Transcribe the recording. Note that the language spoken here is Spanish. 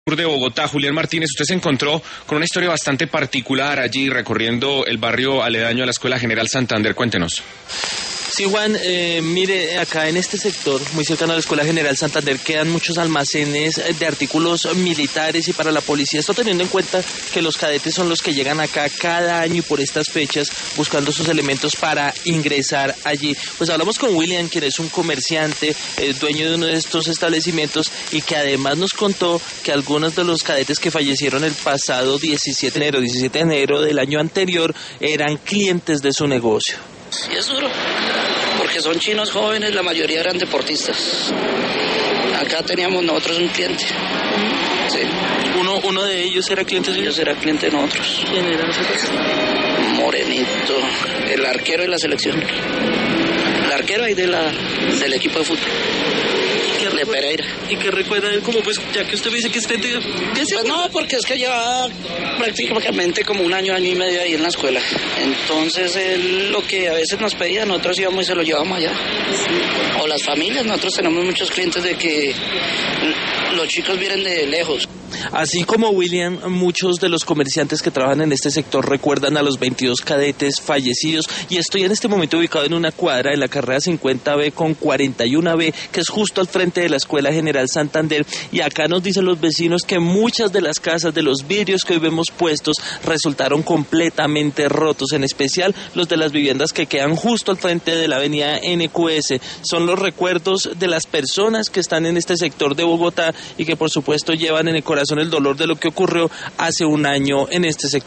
De Bogotá, Julián Martínez, usted se encontró con una historia bastante particular allí recorriendo el barrio aledaño a la Escuela General Santander. Cuéntenos. Sí, Juan, mire, acá en este sector, muy cercano a la Escuela General Santander, quedan muchos almacenes de artículos militares y para la policía. Esto teniendo en cuenta que los cadetes son los que llegan acá cada año y por estas fechas buscando sus elementos para ingresar allí. Pues hablamos con William, quien es un comerciante, dueño de uno de estos establecimientos y que además nos contó que algunos de los cadetes que fallecieron el pasado 17 de enero del año anterior eran clientes de su negocio. Sí, es duro, porque son chinos jóvenes, la mayoría eran deportistas. Acá teníamos nosotros un cliente. Sí. ¿Uno de ellos era cliente de ellos? Era cliente de nosotros. ¿Quién era ese? Morenito, el arquero de la selección. El arquero ahí del equipo de fútbol. De Pereira. ¿Y qué recuerda de él? Como pues, ya que usted me dice que este tío... Pues no, porque es que lleva prácticamente como un año y medio ahí en la escuela. Entonces él lo que a veces nos pedía, nosotros íbamos y se lo llevamos allá. Sí. O las familias, nosotros tenemos muchos clientes de que los chicos vienen de lejos. Así como William, muchos de los comerciantes que trabajan en este sector recuerdan a los 22 cadetes fallecidos y estoy en este momento ubicado en una cuadra de la carrera 50B con 41B, que es justo al frente de la Escuela General Santander, y acá nos dicen los vecinos que muchas de las casas, de los vidrios que hoy vemos puestos, resultaron completamente rotos, en especial los de las viviendas que quedan justo al frente de la avenida NQS. Son los recuerdos de las personas que están en este sector de Bogotá y que por supuesto llevan en el corazón el dolor de lo que ocurrió hace un año en este sector.